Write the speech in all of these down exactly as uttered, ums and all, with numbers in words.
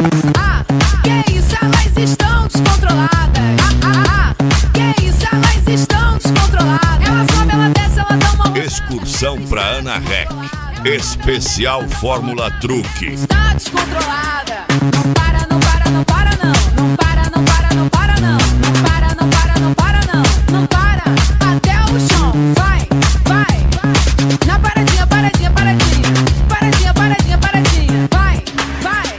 Ah, que isso, elas estão descontroladas. Ah, ah, ah, que isso, elas estão descontroladas. Ela sobe, ela desce, ela dá uma... Excursão pra Ana Rec. Especial Fórmula Truque. Está descontrolada. Não para, não para, não para não. Não para, não para, não para não. Não para, não para, não para não. Não para, até o chão. Vai, vai. Na paradinha, paradinha, paradinha. Paradinha, paradinha, paradinha. Vai, vai,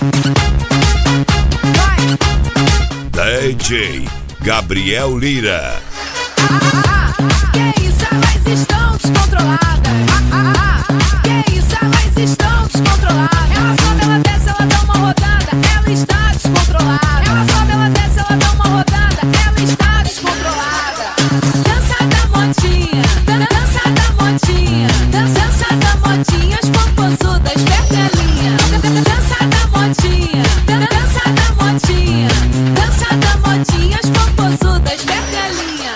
vai. Vai. D J Gabriel Lira. Ah, ah, ah, que isso, elas estão descontroladas. Ah, ah, ah, que isso, elas estão descontroladas. Ela sobe, ela desce, ela dá uma rodada. Ela está descontrolada. Ela sobe, ela desce, ela dá uma rodada. Ela está descontrolada. Dança da motinha, dan- dança da motinha, dan- dança da motinha, as pomposudas, pergalinha. Dança da motinha, dan- dança da motinha, dança da motinha, as pomposudas, pergalinha.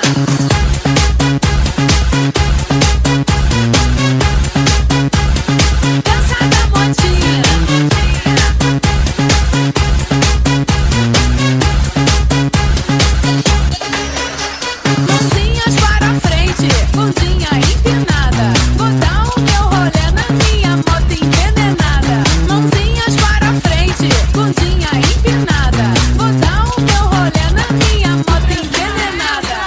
Dança da motinha. Mãozinhas para frente, bundinha empinada. Vou dar o meu rolê na minha moto envenenada. Mãozinhas para frente, bundinha empinada. Vou dar o meu rolê na minha moto envenenada.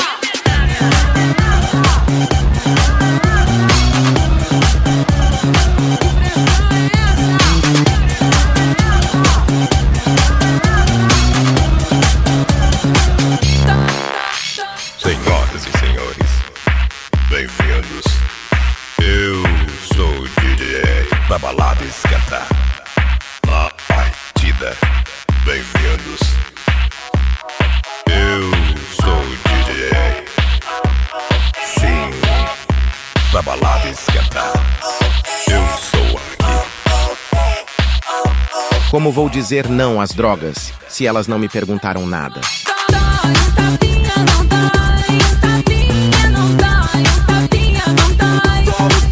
Senhoras e senhores, bem-vindos. Eu sou o D J da balada esquenta. Na partida, bem-vindos. Eu sou o D J, sim, da balada esquenta. Eu sou aqui. Como vou dizer não às drogas, se elas não me perguntaram nada? Dói, um tapinha não dói, um tapinha não dói, um tapinha não dói.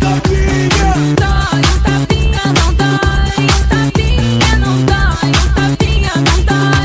Dói, um tapinha não dói, um tapinha não dói, um tapinha não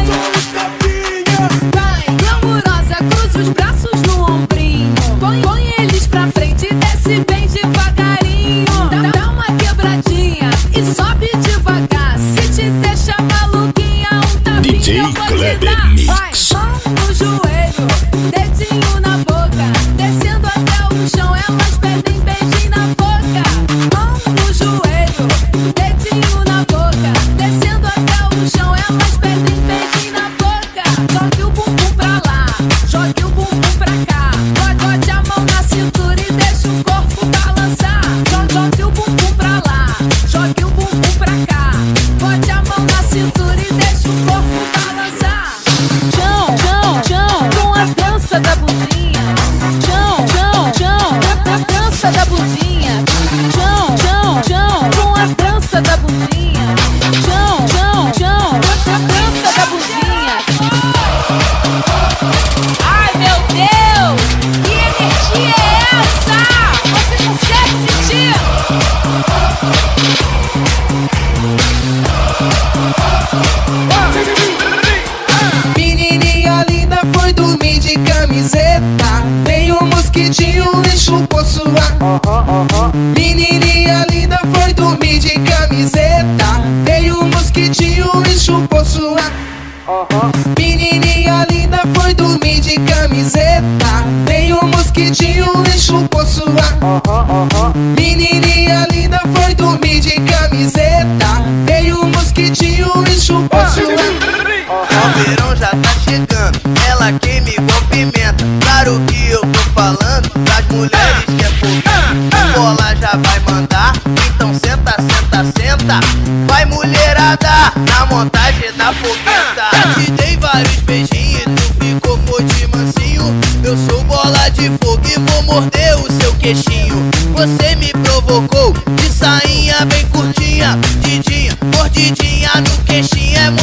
dói. Vai, glamurosa, cruza os braços no ombrinho. Põe, põe eles pra frente e desce bem devagarinho. Dá, dá uma quebradinha e sobe devagar. Se te deixa maluquinha, um tapinha D J eu vou te Kleber dar. Mix. Vai, mão no joelho, dedinho na boca, descendo até o chão, elas pedem beijinho na boca. Mão no joelho, dedinho na boca, descendo até o chão, elas pedem beijinho na boca. Jogue o bumbum pra lá, jogue o bumbum pra cá. Bote a mão na cintura e deixa o corpo balançar. Jogue o bumbum pra lá, jogue o bumbum pra cá. Bote a mão na cintura e deixa o corpo balançar. Tchão, tchão, tchão, com a dança da bundinha. Tchão, tchão, tchão, a dança da bundinha. Tchão, tchão, tchão, com a dança da bundinha. Tchão, tchão, tchão, a dança da bundinha. Ai, meu Deus, que energia é essa? Você consegue sentir? Menininha linda foi dormir de camiseta. Veio um mosquitinho e chupou sua. Menininha linda foi dormir de camiseta. Veio um mosquitinho e chupou sua. Menininha linda foi dormir de camiseta. Veio um mosquitinho e chupou sua. Menininha linda foi dormir de camiseta. Veio um mosquitinho e chupou sua. O verão já tá chegando, ela queima igual pimenta. Claro que eu tô falando das mulheres que é fogueta. A bola já vai mandar, então senta, senta, senta. Vai mulherada, na montagem da fogueta. Já te dei vários beijinhos, tu ficou foi de mansinho. Eu sou bola de fogo e vou morder o seu queixinho. Você me provocou de sainha bem curtinha. Didinha, mordidinha no queixinho é